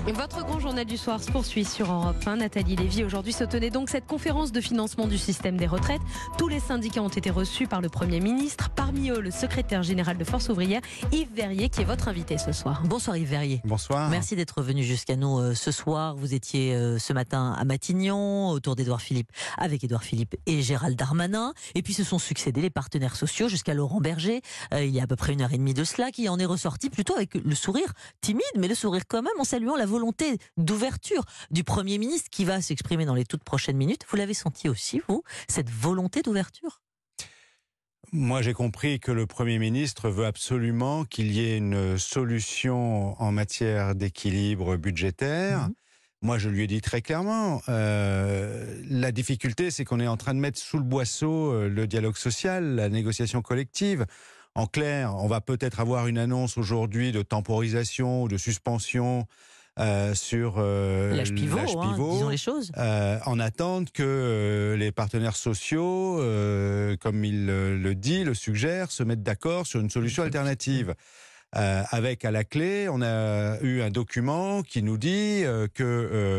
Votre grand journal du soir se poursuit sur Europe 1. Nathalie Lévy, aujourd'hui se tenait donc cette conférence de financement du système des retraites. Tous les syndicats ont été reçus par le Premier ministre. Parmi eux, le secrétaire général de Force ouvrière, Yves Verrier, qui est votre invité ce soir. Bonsoir Yves Verrier. Bonsoir. Merci d'être venu jusqu'à nous ce soir. Vous étiez ce matin à Matignon, autour d'Édouard Philippe, avec Édouard Philippe et Gérald Darmanin. Et puis se sont succédés les partenaires sociaux jusqu'à Laurent Berger, il y a à peu près 1h30 de cela, qui en est ressorti plutôt avec le sourire timide, mais le sourire quand même, en saluant la volonté d'ouverture du Premier ministre qui va s'exprimer dans les toutes prochaines minutes. Vous l'avez senti aussi, vous, cette volonté d'ouverture ? Moi, j'ai compris que le Premier ministre veut absolument qu'il y ait une solution en matière d'équilibre budgétaire. Moi, je lui ai dit très clairement, la difficulté, c'est qu'on est en train de mettre sous le boisseau le dialogue social, la négociation collective. En clair, on va peut-être avoir une annonce aujourd'hui de temporisation ou de suspension sur l'âge pivot, disons les choses. En attente que les partenaires sociaux, comme il le dit, le suggère, se mettent d'accord sur une solution alternative. Avec à la clé, on a eu un document qui nous dit que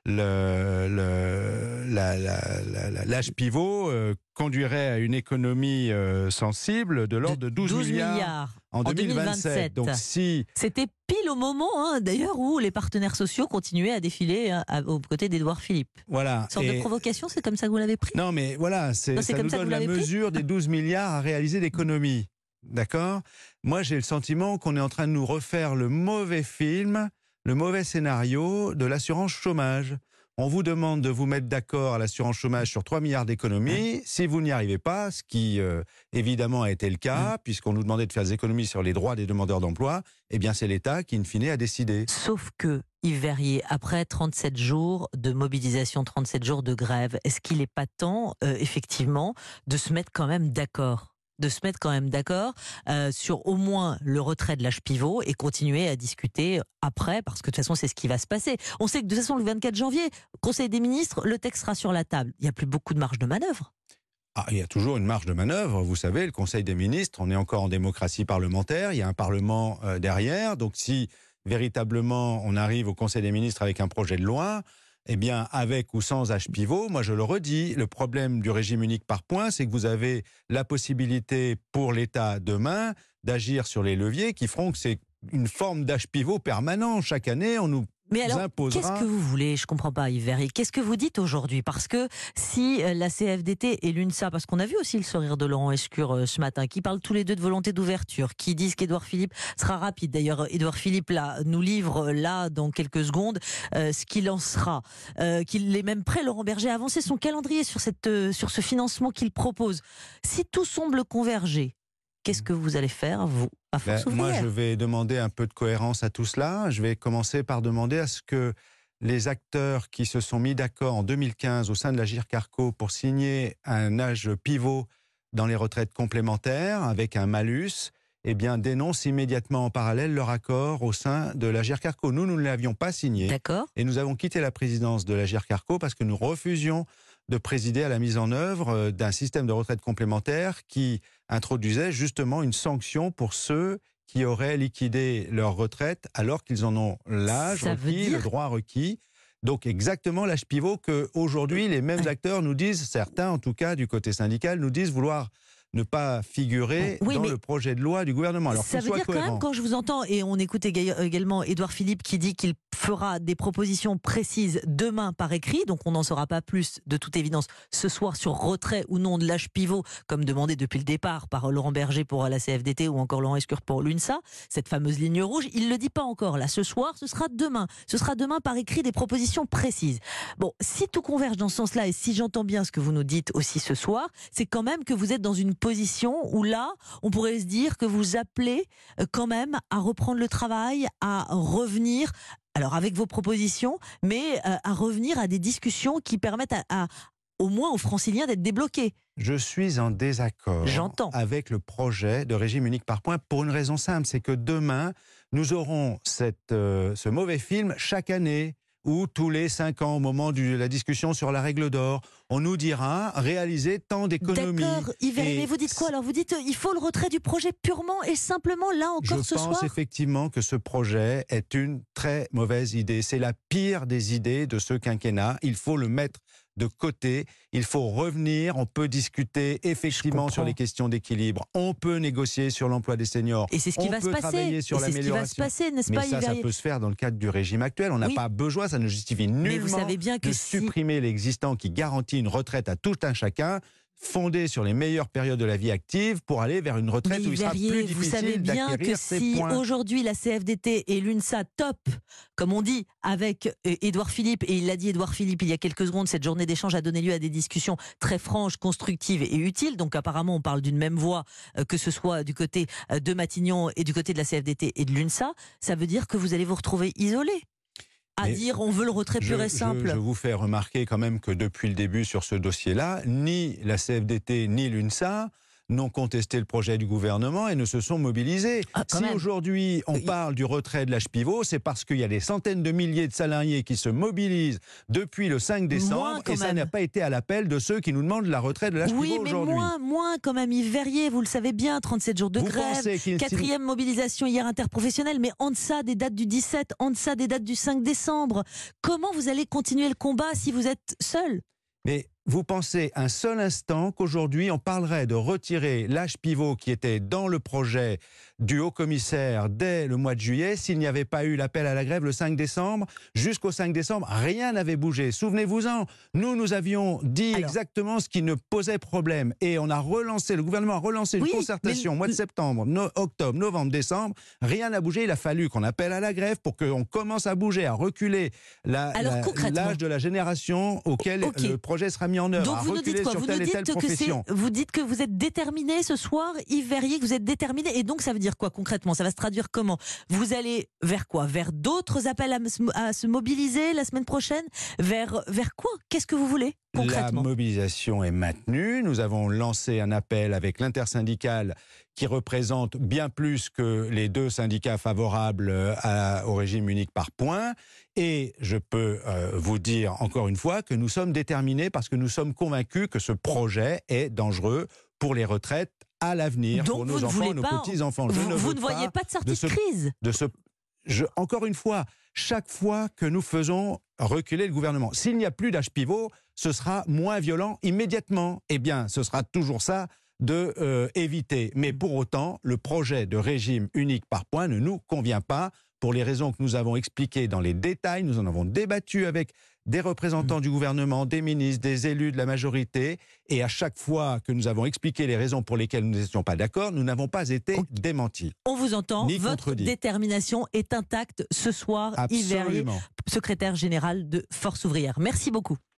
l'âge pivot conduirait à une économie sensible de l'ordre de 12 milliards en 2027. Donc C'était pile au moment, d'ailleurs, où les partenaires sociaux continuaient à défiler aux côtés d'Édouard Philippe. Voilà. Une sorte de provocation, c'est comme ça que vous l'avez pris ? Non, mais voilà, ça nous donne la mesure des 12 milliards à réaliser d'économies. D'accord ? Moi, j'ai le sentiment qu'on est en train de nous refaire le mauvais film, le mauvais scénario de l'assurance chômage. On vous demande de vous mettre d'accord à l'assurance chômage sur 3 milliards d'économies. Si vous n'y arrivez pas, ce qui évidemment a été le cas, puisqu'on nous demandait de faire des économies sur les droits des demandeurs d'emploi, eh bien c'est l'État qui, in fine, a décidé. Sauf que, Yves Verrier, après 37 jours de mobilisation, 37 jours de grève, est-ce qu'il n'est pas temps, effectivement, de se mettre quand même d'accord ? Sur au moins le retrait de l'âge pivot et continuer à discuter après, parce que de toute façon c'est ce qui va se passer. On sait que de toute façon le 24 janvier, Conseil des ministres, le texte sera sur la table. Il n'y a plus beaucoup de marge de manœuvre. Il y a toujours une marge de manœuvre. Vous savez, le Conseil des ministres, on est encore en démocratie parlementaire, il y a un Parlement derrière. Donc si véritablement on arrive au Conseil des ministres avec un projet de loi, eh bien, avec ou sans âge pivot, moi je le redis, le problème du régime unique par points, c'est que vous avez la possibilité pour l'État demain d'agir sur les leviers qui feront que c'est une forme d'âge pivot permanent. Chaque année, on nous imposera... Qu'est-ce que vous voulez ? Je ne comprends pas, Yves Verrier. Qu'est-ce que vous dites aujourd'hui ? Parce que si la CFDT et l'UNSA, parce qu'on a vu aussi le sourire de Laurent Escure ce matin, qui parlent tous les deux de volonté d'ouverture, qui disent qu'Édouard Philippe sera rapide. D'ailleurs, Édouard Philippe nous livre dans quelques secondes ce qu'il en sera. Qu'il est même prêt, Laurent Berger, à avancer son calendrier sur ce financement qu'il propose. Si tout semble converger, qu'est-ce que vous allez faire, vous, à Force ouvrière ? Moi, je vais demander un peu de cohérence à tout cela. Je vais commencer par demander à ce que les acteurs qui se sont mis d'accord en 2015 au sein de l'Agirc-Arrco pour signer un âge pivot dans les retraites complémentaires avec un malus, eh bien, dénoncent immédiatement en parallèle leur accord au sein de l'Agirc-Arrco. Nous ne l'avions pas signé. D'accord. Et nous avons quitté la présidence de l'Agirc-Arrco parce que nous refusions de présider à la mise en œuvre d'un système de retraite complémentaire qui introduisait justement une sanction pour ceux qui auraient liquidé leur retraite alors qu'ils en ont l'âge requis, le droit requis. Donc exactement l'âge pivot qu'aujourd'hui les mêmes acteurs nous disent, certains en tout cas du côté syndical, nous disent vouloir ne pas figurer dans le projet de loi du gouvernement. Alors, ça veut dire quand même, quand je vous entends, et on écoute également Édouard Philippe qui dit qu'il fera des propositions précises demain par écrit, donc on n'en saura pas plus de toute évidence ce soir sur retrait ou non de l'âge pivot, comme demandé depuis le départ par Laurent Berger pour la CFDT ou encore Laurent Escure pour l'UNSA, cette fameuse ligne rouge, il ne le dit pas encore là, ce soir, ce sera demain par écrit des propositions précises. Bon, si tout converge dans ce sens-là, et si j'entends bien ce que vous nous dites aussi ce soir, c'est quand même que vous êtes dans une position où là, on pourrait se dire que vous appelez quand même à reprendre le travail, à revenir, alors avec vos propositions, mais à revenir à des discussions qui permettent au moins aux Franciliens d'être débloqués. Je suis en désaccord avec le projet de régime unique par points pour une raison simple, c'est que demain, nous aurons ce mauvais film chaque année ou tous les 5 ans au moment de la discussion sur la règle d'or. On nous dira réaliser tant d'économies. D'accord, Yves Verrier, mais vous dites quoi alors? Vous dites il faut le retrait du projet purement et simplement là encore ce soir? Je pense effectivement que ce projet est une très mauvaise idée. C'est la pire des idées de ce quinquennat. Il faut le mettre de côté. Il faut revenir. On peut discuter effectivement sur les questions d'équilibre. On peut négocier sur l'emploi des seniors. Et c'est ce qui va se passer. Travailler sur l'amélioration. C'est ce qui va se passer, n'est-ce pas, Yves Verrier? Ça peut se faire dans le cadre du régime actuel. On n'a pas besoin, ça ne justifie nullement de supprimer l'existant qui garantit une retraite à tout un chacun, fondée sur les meilleures périodes de la vie active pour aller vers une retraite où il sera plus difficile. Vous savez bien que si aujourd'hui la CFDT et l'UNSA top, comme on dit, avec Édouard Philippe, et il l'a dit Édouard Philippe il y a quelques secondes, cette journée d'échange a donné lieu à des discussions très franches, constructives et utiles. Donc apparemment on parle d'une même voix, que ce soit du côté de Matignon et du côté de la CFDT et de l'UNSA. Ça veut dire que vous allez vous retrouver isolés à dire on veut le retrait pur et simple. Je vous fais remarquer quand même que depuis le début sur ce dossier-là, ni la CFDT ni l'UNSA n'ont contesté le projet du gouvernement et ne se sont mobilisés. Si aujourd'hui on parle du retrait de l'âge pivot, c'est parce qu'il y a des centaines de milliers de salariés qui se mobilisent depuis le 5 décembre et ça n'a pas été à l'appel de ceux qui nous demandent la retrait de l'âge pivot aujourd'hui. Oui, mais moins quand même, Yves Verrier, vous le savez bien, 37 jours de grève, 4e mobilisation hier interprofessionnelle, mais en deçà des dates du 17, en deçà des dates du 5 décembre. Comment vous allez continuer le combat si vous êtes seul? Mais vous pensez un seul instant qu'aujourd'hui on parlerait de retirer l'âge pivot qui était dans le projet du haut-commissaire dès le mois de juillet s'il n'y avait pas eu l'appel à la grève le 5 décembre? Jusqu'au 5 décembre, rien n'avait bougé. Souvenez-vous-en, nous avions dit exactement ce qui ne posait problème et le gouvernement a relancé une concertation au mois de septembre, octobre, novembre, décembre. Rien n'a bougé. Il a fallu qu'on appelle à la grève pour qu'on commence à bouger, à reculer l'âge de la génération auquel le projet sera mis en œuvre. Donc vous nous dites quoi? Vous dites que vous êtes déterminé ce soir, Yves Verrier, que vous êtes déterminé, et donc ça veut dire quoi concrètement? Ça va se traduire comment? Vous allez vers quoi? Vers d'autres appels à se mobiliser la semaine prochaine? Vers quoi? Qu'est-ce que vous voulez concrètement? La mobilisation est maintenue. Nous avons lancé un appel avec l'intersyndicale qui représente bien plus que les 2 syndicats favorables au régime unique par points. Et je peux vous dire encore une fois que nous sommes déterminés parce que nous sommes convaincus que ce projet est dangereux pour les retraites à l'avenir, pour nos enfants, nos petits-enfants. Vous ne voyez pas de sortie de crise? Encore une fois, chaque fois que nous faisons reculer le gouvernement, s'il n'y a plus d'âge pivot, ce sera moins violent immédiatement. Eh bien, ce sera toujours ça de éviter. Mais pour autant, le projet de régime unique par points ne nous convient pas pour les raisons que nous avons expliquées dans les détails. Nous en avons débattu avec des représentants du gouvernement, des ministres, des élus de la majorité. Et à chaque fois que nous avons expliqué les raisons pour lesquelles nous n'étions pas d'accord, nous n'avons pas été démentis. On vous entend, votre détermination est intacte ce soir. Yves Verrier, secrétaire général de Force ouvrière. Merci beaucoup.